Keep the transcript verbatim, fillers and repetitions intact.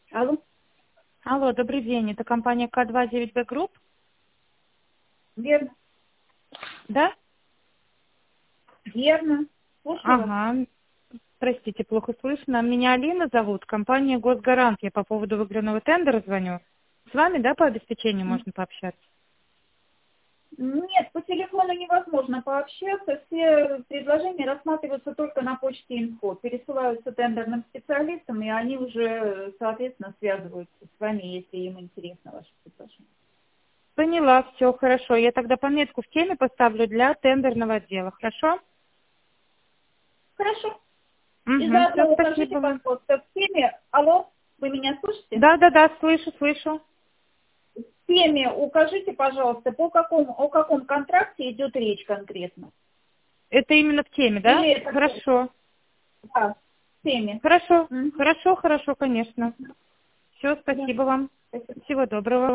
Алло, Алло, добрый день. Это компания К двадцать девять Б Групп, верно, да? верно. Слушаю вас. Ага. Простите, плохо слышно. Меня Алина зовут. Компания Госгарант. Я по поводу выигранного тендера звоню. С вами, да, по обеспечению М, можно пообщаться? Нет, по телефону невозможно пообщаться. Все предложения рассматриваются только на почте инфо. Пересылаются тендерным специалистам, и они уже, соответственно, связываются с вами, если им интересно ваше предложение. Поняла, все хорошо. Я тогда пометку в теме поставлю для тендерного отдела. Хорошо? Хорошо. И Угу, все, заодно укажите, спасибо вам. пожалуйста, в теме... Алло, вы меня слышите? Да, да, да, слышу, слышу. В теме укажите, пожалуйста, по какому, о каком контракте идет речь конкретно. Это именно в теме, да? Или это... Хорошо. Да, в теме. Хорошо, Мгм. хорошо, хорошо, конечно. Все, Да. спасибо вам. Спасибо. Всего доброго.